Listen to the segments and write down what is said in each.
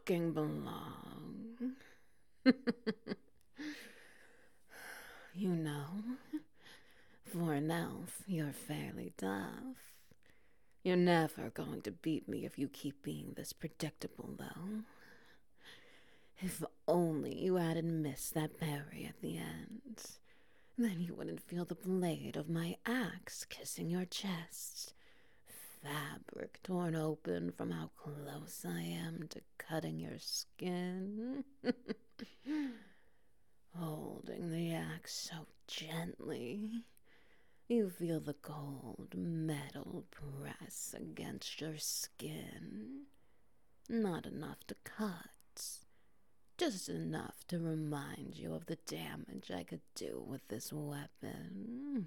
fucking belong. You know, for an elf, you're fairly tough. You're never going to beat me if you keep being this predictable, though. If only you hadn't missed that parry at the end. Then you wouldn't feel the blade of my axe kissing your chest. Fabric torn open from how close I am to cutting your skin. Holding the axe so gently. You feel the cold metal press against your skin. Not enough to cut, just enough to remind you of the damage I could do with this weapon.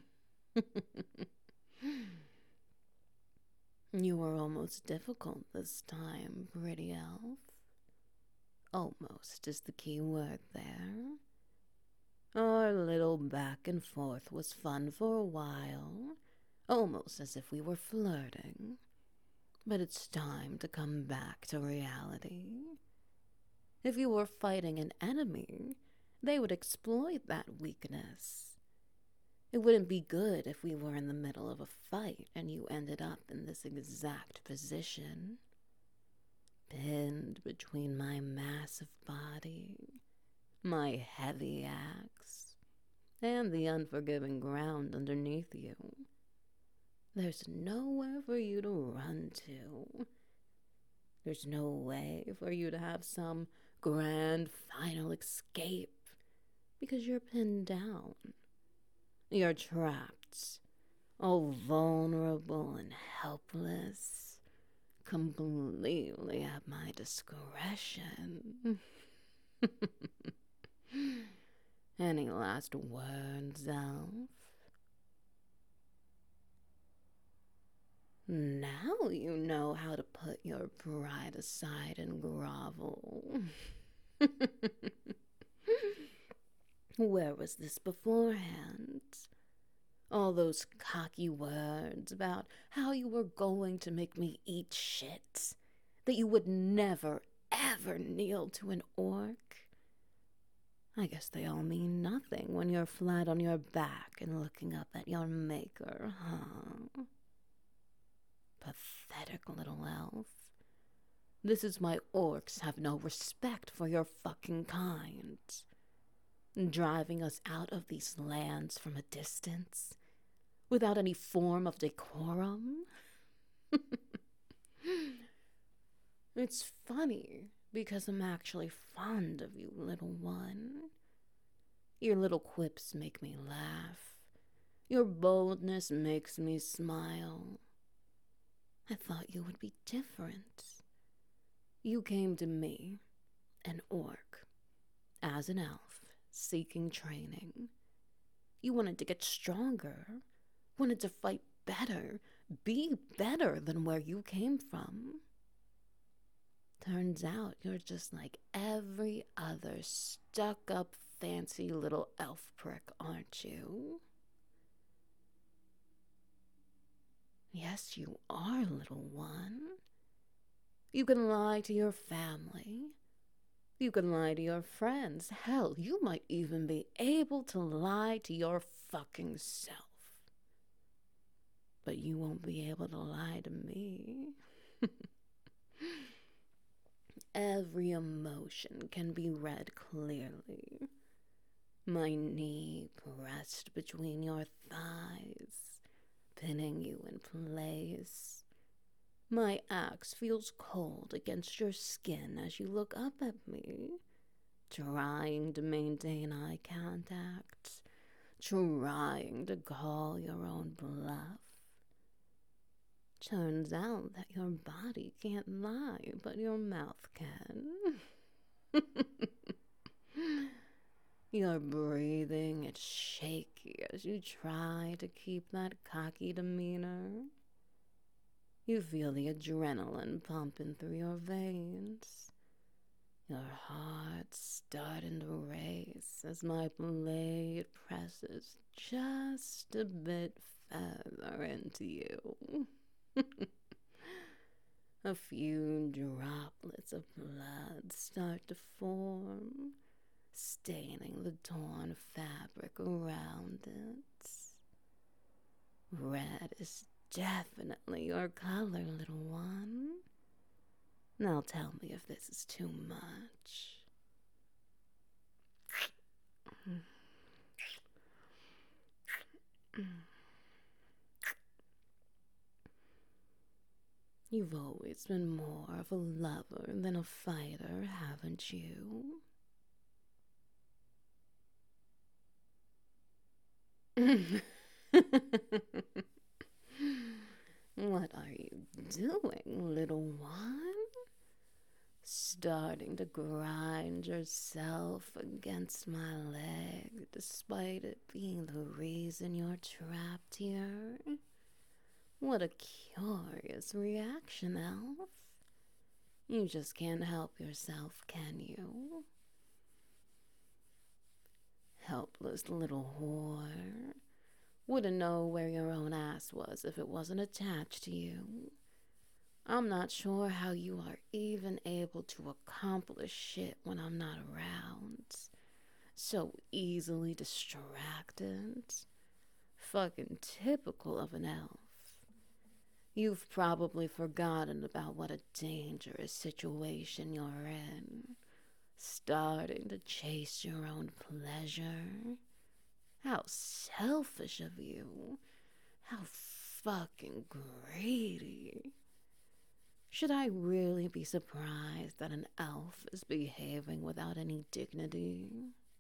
You were almost difficult this time, pretty elf. Almost is the key word there. Our little back and forth was fun for a while, almost as if we were flirting. But it's time to come back to reality. If you were fighting an enemy, they would exploit that weakness. It wouldn't be good if we were in the middle of a fight and you ended up in this exact position, pinned between my massive body, my heavy axe, and the unforgiving ground underneath you. There's nowhere for you to run to. There's no way for you to have some grand final escape because you're pinned down. You're trapped, all vulnerable and helpless, completely at my discretion. Any last words, Elf? Now you know how to put your pride aside and grovel. Where was this beforehand? All those cocky words about how you were going to make me eat shit, that you would never, ever kneel to an orc. I guess they all mean nothing when you're flat on your back and looking up at your maker, huh? Pathetic little elf. This is why orcs have no respect for your fucking kind. Driving us out of these lands from a distance, without any form of decorum. It's funny, because I'm actually fond of you, little one. Your little quips make me laugh. Your boldness makes me smile. I thought you would be different. You came to me, an orc, as an elf, seeking training. You wanted to get stronger, wanted to fight better, be better than where you came from. Turns out you're just like every other stuck-up, fancy little elf prick, aren't you? Yes, you are, little one. You can lie to your family. You can lie to your friends. Hell, you might even be able to lie to your fucking self. But you won't be able to lie to me. Every emotion can be read clearly. My knee pressed between your thighs, pinning you in place. My axe feels cold against your skin as you look up at me, trying to maintain eye contact, trying to call your own bluff. Turns out that your body can't lie, but your mouth can. Your breathing is shaky as you try to keep that cocky demeanor. You feel the adrenaline pumping through your veins. Your heart starting to race as my blade presses just a bit further into you. A few droplets of blood start to form, staining the torn fabric around it. Red is definitely your color, little one. Now tell me if this is too much. You've always been more of a lover than a fighter, haven't you? What are you doing, little one? Starting to grind yourself against my leg despite it being the reason you're trapped here? What a curious reaction, Elf. You just can't help yourself, can you? Helpless little whore. Wouldn't know where your own ass was if it wasn't attached to you. I'm not sure how you are even able to accomplish shit when I'm not around. So easily distracted. Fucking typical of an elf. You've probably forgotten about what a dangerous situation you're in. Starting to chase your own pleasure. How selfish of you. How fucking greedy. Should I really be surprised that an elf is behaving without any dignity?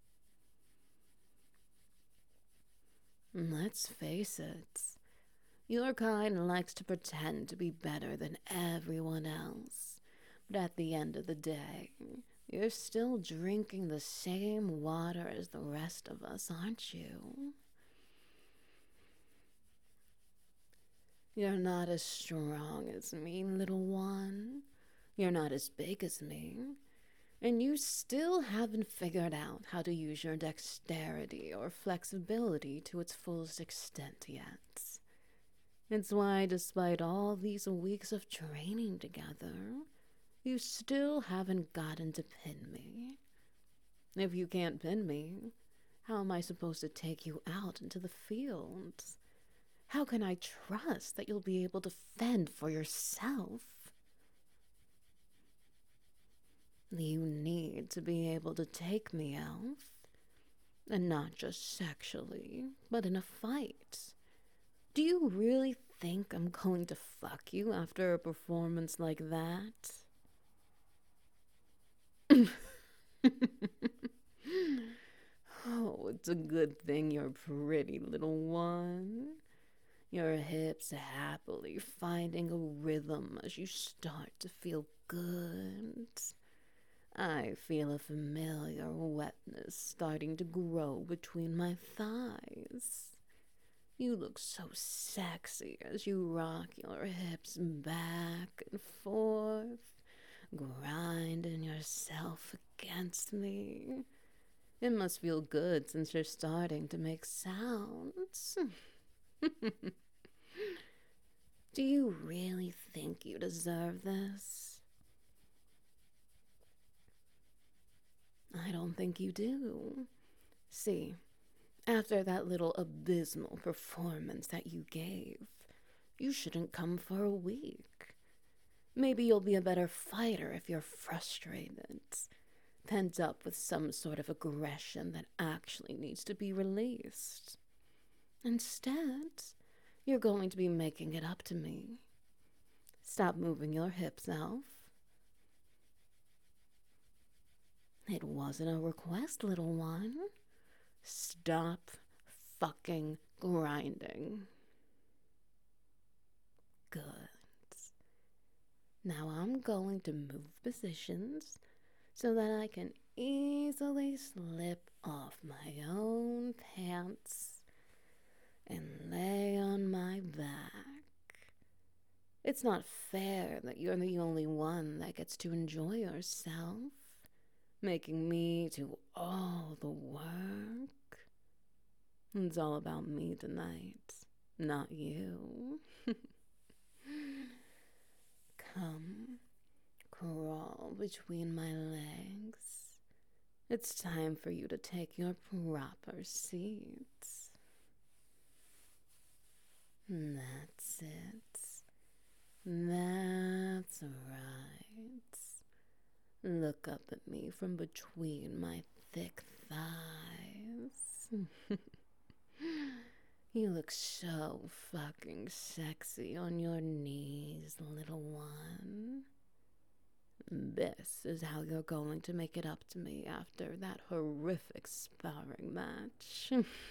Let's face it. Your kind likes to pretend to be better than everyone else. But at the end of the day, you're still drinking the same water as the rest of us, aren't you? You're not as strong as me, little one. You're not as big as me. And you still haven't figured out how to use your dexterity or flexibility to its fullest extent yet. It's why, despite all these weeks of training together, you still haven't gotten to pin me. If you can't pin me, how am I supposed to take you out into the field? How can I trust that you'll be able to fend for yourself? You need to be able to take me, Elf. And not just sexually, but in a fight. Do you really think I'm going to fuck you after a performance like that? Oh, it's a good thing you're pretty, little one. Your hips happily finding a rhythm as you start to feel good. I feel a familiar wetness starting to grow between my thighs. You look so sexy as you rock your hips back and forth, grinding yourself against me. It must feel good since you're starting to make sounds. Do you really think you deserve this? I don't think you do. See, after that little abysmal performance that you gave, you shouldn't come for a week. Maybe you'll be a better fighter if you're frustrated, pent up with some sort of aggression that actually needs to be released. Instead, you're going to be making it up to me. Stop moving your hips, Elf. It wasn't a request, little one. Stop fucking grinding. Good. Now I'm going to move positions so that I can easily slip off my own pants and lay on my back. It's not fair that you're the only one that gets to enjoy yourself, making me do all the work. It's all about me tonight, not you. Come, crawl between my legs. It's time for you to take your proper seats. That's it. That's right. Look up at me from between my thick thighs. You look so fucking sexy on your knees, little one. This is how you're going to make it up to me after that horrific sparring match.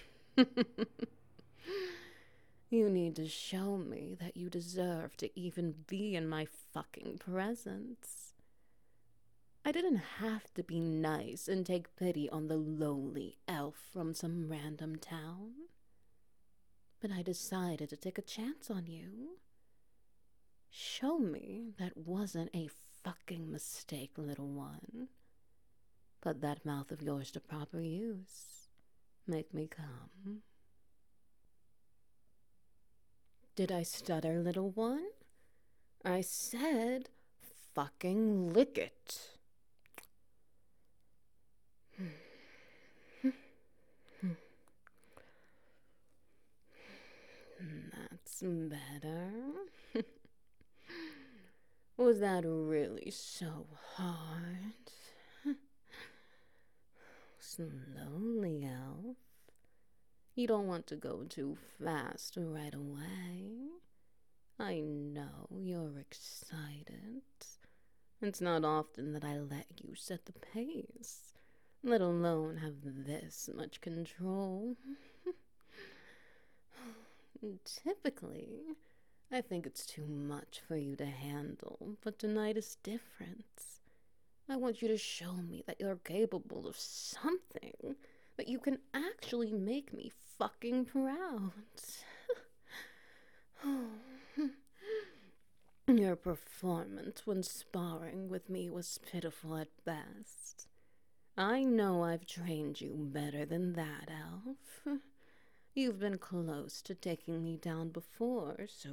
You need to show me that you deserve to even be in my fucking presence. I didn't have to be nice and take pity on the lowly elf from some random town. But I decided to take a chance on you. Show me that wasn't a fucking mistake, little one. Put that mouth of yours to proper use. Make me come. Did I stutter, little one? I said, fucking lick it. That's better. Was that really so hard? Slowly, elf. You don't want to go too fast right away. I know you're excited. It's not often that I let you set the pace, let alone have this much control. Typically, I think it's too much for you to handle, but tonight is different. I want you to show me that you're capable of something, that you can actually make me fucking proud. Your performance when sparring with me was pitiful at best. I know I've trained you better than that, elf. You've been close to taking me down before, so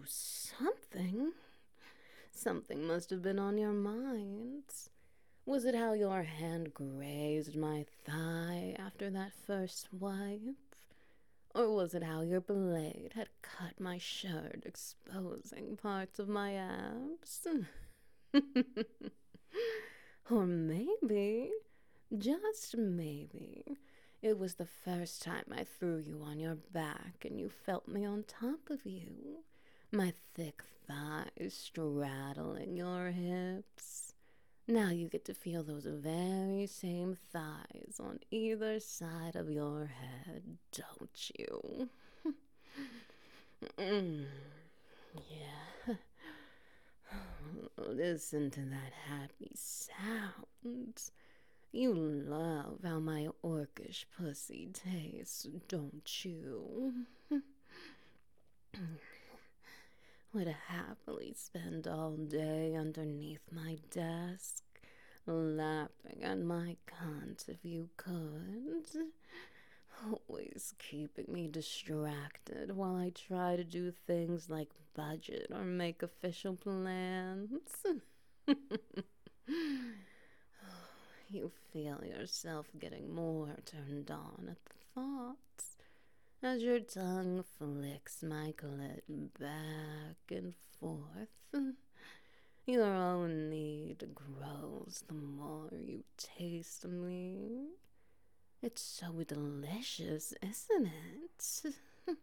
something must have been on your mind. Was it how your hand grazed my thigh after that first swipe? Or was it how your blade had cut my shirt, exposing parts of my abs? Or maybe, just maybe, it was the first time I threw you on your back and you felt me on top of you, my thick thighs straddling your hips. Now you get to feel those very same thighs on either side of your head, don't you? Yeah. Listen to that happy sound. You love how my orcish pussy tastes, don't you? Would happily spend all day underneath my desk, lapping at my cunt if you could. Always keeping me distracted while I try to do things like budget or make official plans. You feel yourself getting more turned on at the thought as your tongue flicks my clit back and forth. Your own need grows the more you taste me. It's so delicious, isn't it?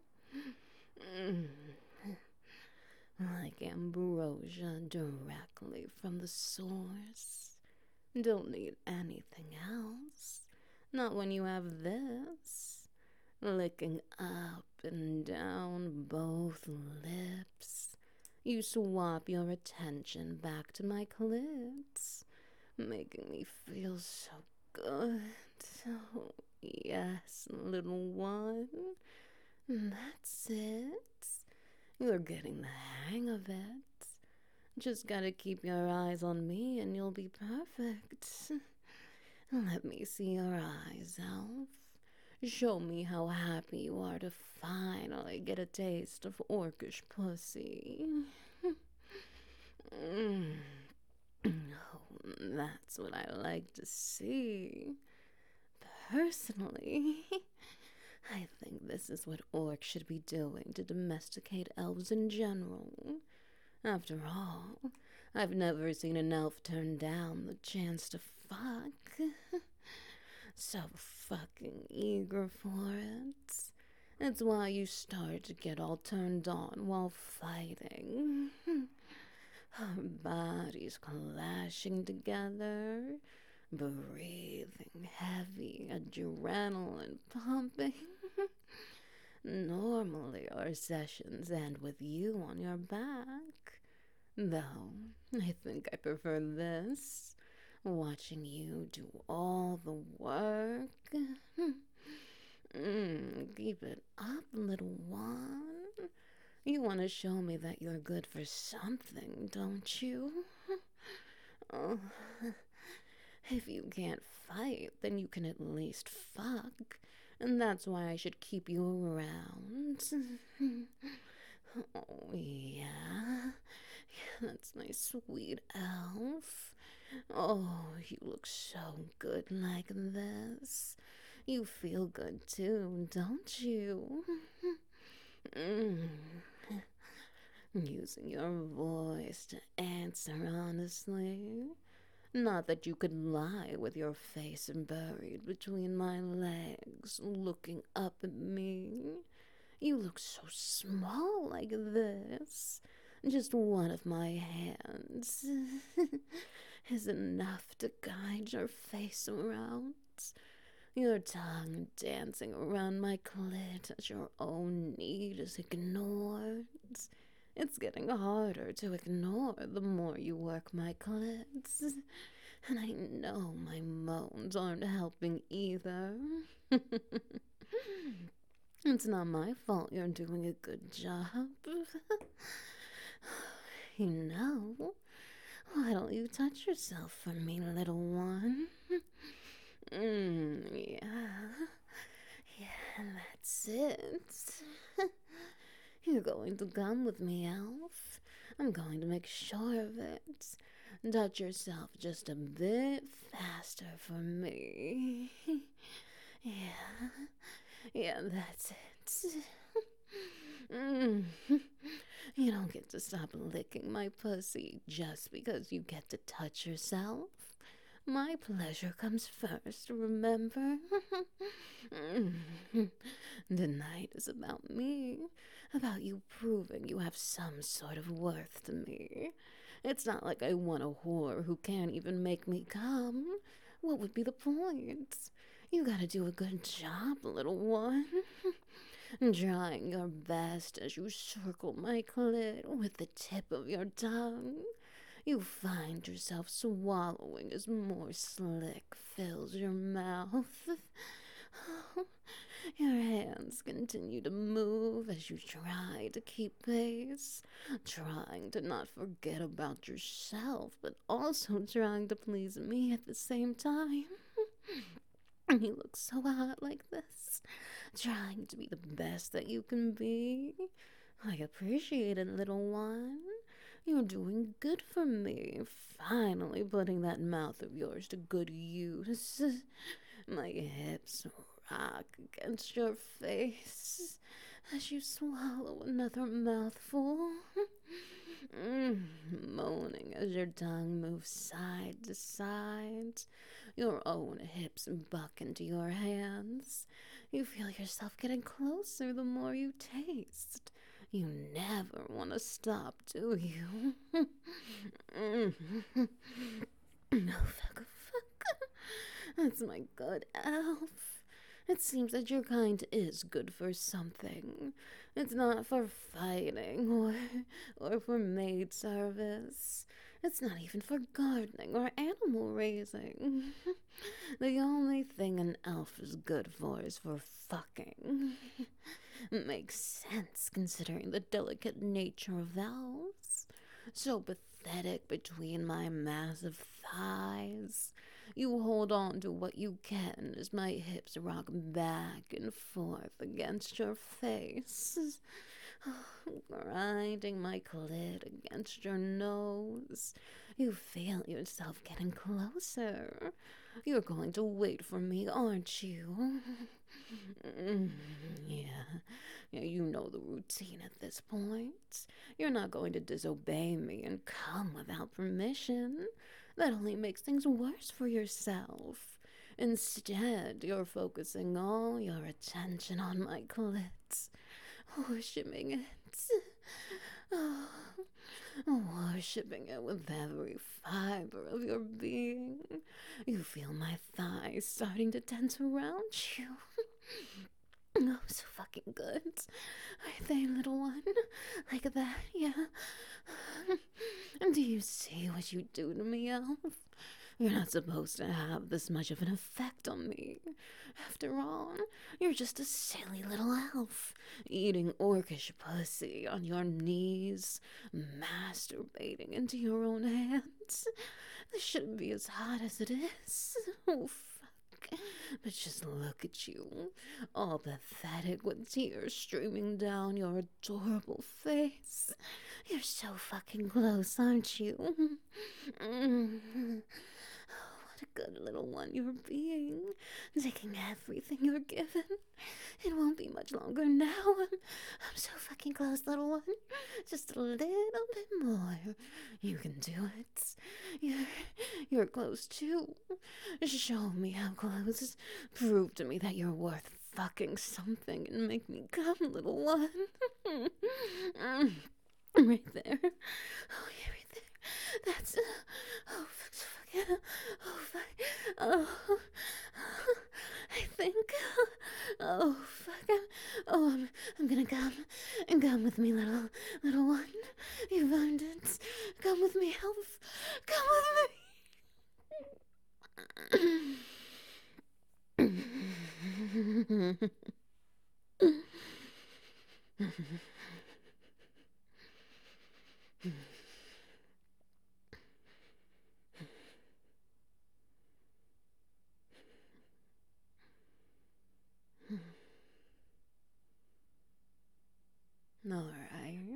Like ambrosia directly from the source. Don't need anything else. Not when you have this. Licking up and down both lips. You swap your attention back to my clits, making me feel so good. Oh, yes, little one. That's it. You're getting the hang of it. Just gotta keep your eyes on me and you'll be perfect. Let me see your eyes, elf. Show me how happy you are to finally get a taste of orcish pussy. Mm. Oh, that's what I like to see. Personally, I think this is what orcs should be doing to domesticate elves in general. After all, I've never seen an elf turn down the chance to fuck. So fucking eager for it. It's why you start to get all turned on while fighting. Our bodies clashing together, breathing heavy, adrenaline pumping. Normally, our sessions end with you on your back. Though, I think I prefer this. Watching you do all the work. Keep it up, little one. You want to show me that you're good for something, don't you? Oh, if you can't fight, then you can at least fuck. And that's why I should keep you around. Oh, yeah. That's my sweet elf. Oh, you look so good like this. You feel good too, don't you? Mm. Using your voice to answer honestly. Not that you could lie with your face buried between my legs, looking up at me. You look so small like this. Just one of my hands is enough to guide your face around. Your tongue dancing around my clit as your own need is ignored. It's getting harder to ignore the more you work my clits. And I know my moans aren't helping either. It's not my fault you're doing a good job. You know, why don't you touch yourself for me, little one? Yeah. Yeah, that's it. You're going to come with me, Elf. I'm going to make sure of it. Touch yourself just a bit faster for me. Yeah. Yeah, that's it. Mm. You don't get to stop licking my pussy just because you get to touch yourself. My pleasure comes first, remember? The night is about me, about you proving you have some sort of worth to me. It's not like I want a whore who can't even make me come. What would be the point? You gotta do a good job, little one. Trying your best as you circle my clit with the tip of your tongue. You find yourself swallowing as more slick fills your mouth. Your hands continue to move as you try to keep pace, trying to not forget about yourself, but also trying to please me at the same time. You look so hot like this, trying to be the best that you can be. I appreciate it, little one. You're doing good for me, finally putting that mouth of yours to good use. My hips rock against your face as you swallow another mouthful. Moaning as your tongue moves side to side. Your own hips buck into your hands. You feel yourself getting closer the more you taste. You never want to stop, do you? Oh, fuck, fuck. That's my good elf. It seems that your kind is good for something. It's not for fighting or for maid service. It's not even for gardening or animal raising. The only thing an elf is good for is for fucking. Makes sense considering the delicate nature of elves. So pathetic between my massive thighs. You hold on to what you can as my hips rock back and forth against your face. grinding my clit against your nose. You feel yourself getting closer. You're going to wait for me, aren't you? Yeah. Yeah, you know the routine at this point. You're not going to disobey me and come without permission. That only makes things worse for yourself. Instead, you're focusing all your attention on my clit, worshipping it. Oh, worshipping it with every fiber of your being. You feel my thighs starting to tense around you. Oh, so fucking good. Aren't they, little one? Like that, yeah. And do you see what you do to me, Elf? You're not supposed to have this much of an effect on me. After all, you're just a silly little elf, eating orcish pussy on your knees, masturbating into your own hands. This shouldn't be as hot as it is. Oh, fuck. But just look at you, all pathetic with tears streaming down your adorable face. You're so fucking close, aren't you? What a good little one you're being, taking everything you're given. It won't be much longer now. I'm so fucking close, little one. Just a little bit more. You can do it. You're close too. Show me how close. Prove to me that you're worth fucking something and make me come, little one. Right there. Oh, yeah, right there. That's. Oh, fuck, yeah. Oh, fuck. Oh. I think. Oh, fuck. I'm gonna come. And come with me, little one. You've earned it. Come with me, Elf. Come with me. All right.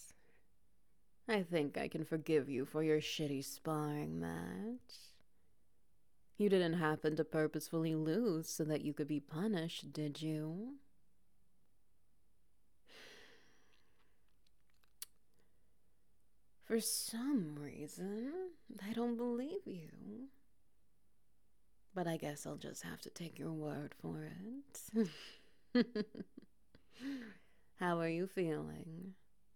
I think I can forgive you for your shitty sparring match. You didn't happen to purposefully lose so that you could be punished, did you? For some reason, I don't believe you. But I guess I'll just have to take your word for it. How are you feeling?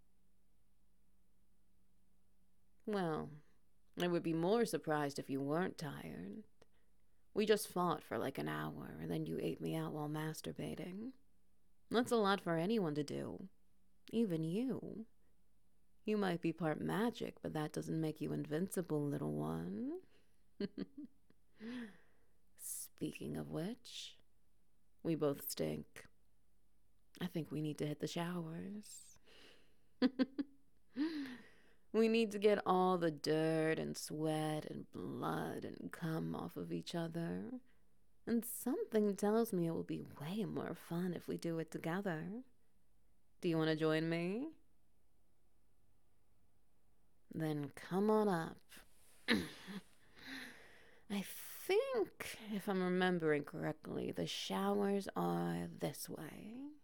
Well, I would be more surprised if you weren't tired. We just fought for like an hour, and then you ate me out while masturbating. That's a lot for anyone to do. Even you. You might be part magic, but that doesn't make you invincible, little one. Speaking of which, we both stink. I think we need to hit the showers. We need to get all the dirt and sweat and blood and cum off of each other. And something tells me it will be way more fun if we do it together. Do you want to join me? Then come on up. I think, if I'm remembering correctly, the showers are this way.